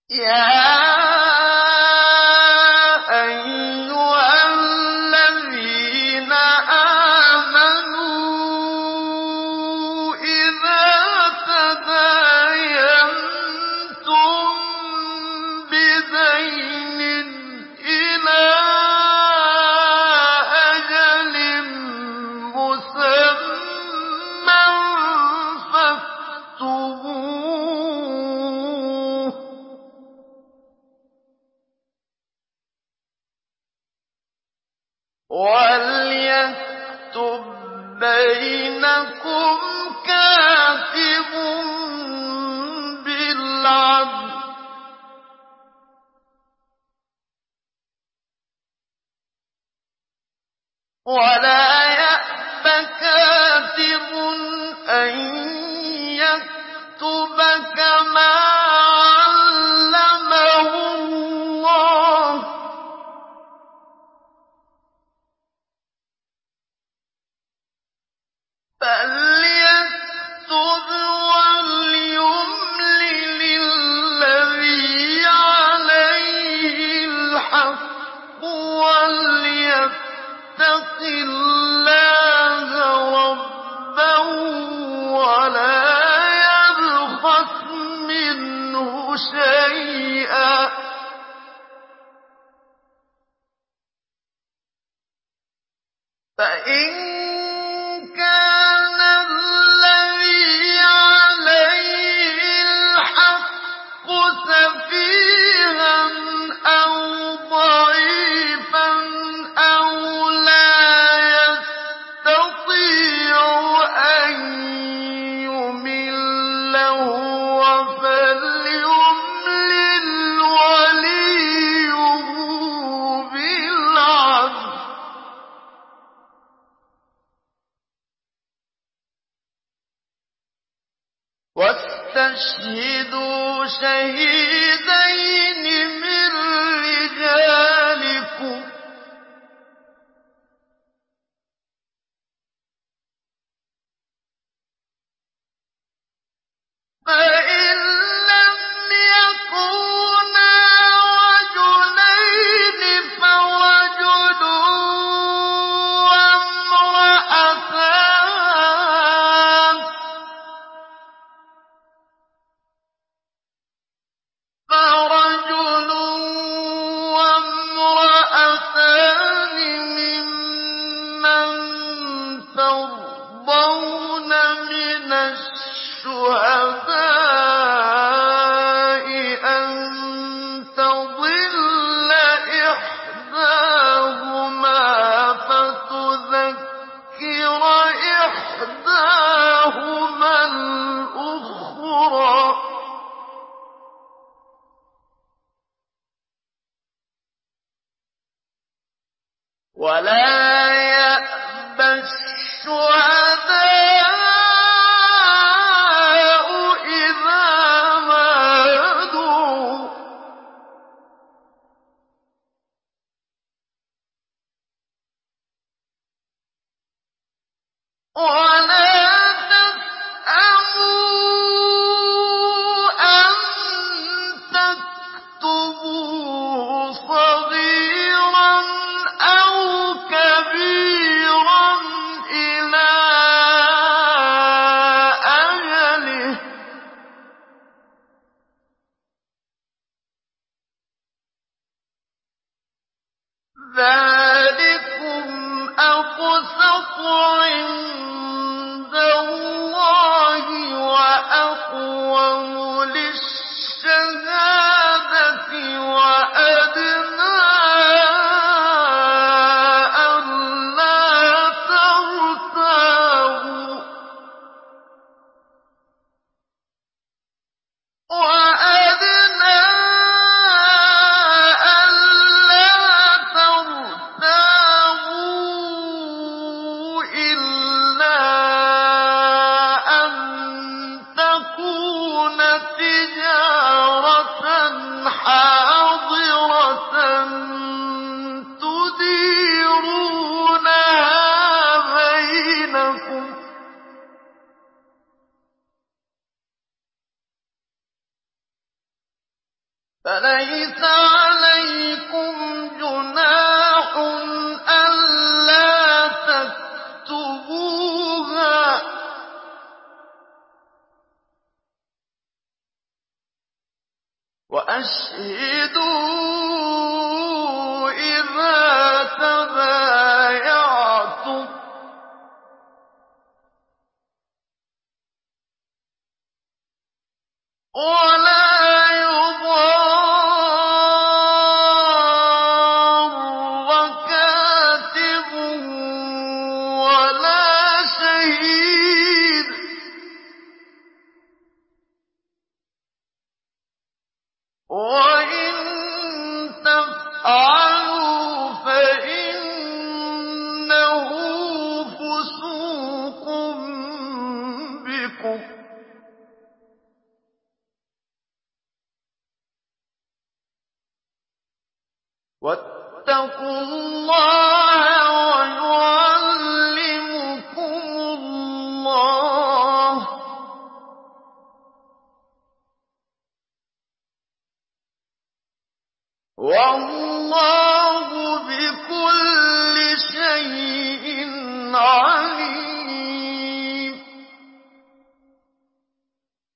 يَا أَيُّهَا الَّذِينَ آمَنُوا إِذَا تَدَايَنتُم بِدَيْنٍ إِلَىٰ أَجَلٍ مُّسَمًّى فَاكْتُبُوهُ ۚ وَلْيَكْتُب بَّيْنَكُمْ كَاتِبٌ بِالْعَدْلِ ۚ وَلَا يَأْبَ كَاتِبٌ أَن يَكْتُبَ كَمَا عَلَّمَهُ اللَّهُ ۚ فَلْيَكْتُبْ وَلْيُمْلِلِ الَّذِي عَلَيْهِ الْحَقُّ وَلْيَتَّقِ اللَّهَ رَبَّهُ وَلَا يَبْخَسْ مِنْهُ شَيْئًا ۚ فَإِن كَانَ الَّذِي عَلَيْهِ الْحَقُّ سَفِيهًا أَوْ ضَعِيفًا أَوْ لَا يَسْتَطِيعُ أَن يُمِلَّ هُوَ فَلْيُمْلِلْ وَلِيُّهُ بِالْعَدْلِ ۚ وَاسْتَشْهِدُوا شَهِيدَيْنِ مِن رِّجَالِكُمْ ۖ فَإِن لَّمْ يَكُونَا رَجُلَيْنِ فَرَجُلٌ وَامْرَأَتَانِ مِمَّن تَرْضَوْنَ مِنَ الشُّهَدَاءِ أَن تَضِلَّ إِحْدَاهُمَا فَتُذَكِّرَ إِحْدَاهُمَا الْأُخْرَىٰ ۚ وَلَا يَأْبَ الشُّهَدَاءُ إِذَا مَا دُعُوا ۚ وَلَا تَسْأَمُوا أَن تَكْتُبُوهُ صَغِيرًا أَوْ كَبِيرًا إِلَىٰ أَجَلِهِ ۚ ذَٰلِكُمْ أَقْسَطُ عِندَ اللَّهِ وَأَقْوَمُ لِلشَّهَادَةِ وَأَدْنَىٰ أَلَّا تَرْتَابُوا ۖ إِلَّا فليس عليكم جناح ألا تكتبوها وأشهدوا إذا تبايعتم ولا يضار كاتب ولا شهيد وإن تفعلوا فإنه فسوق بكم واتقوا الله ويعلمكم الله والله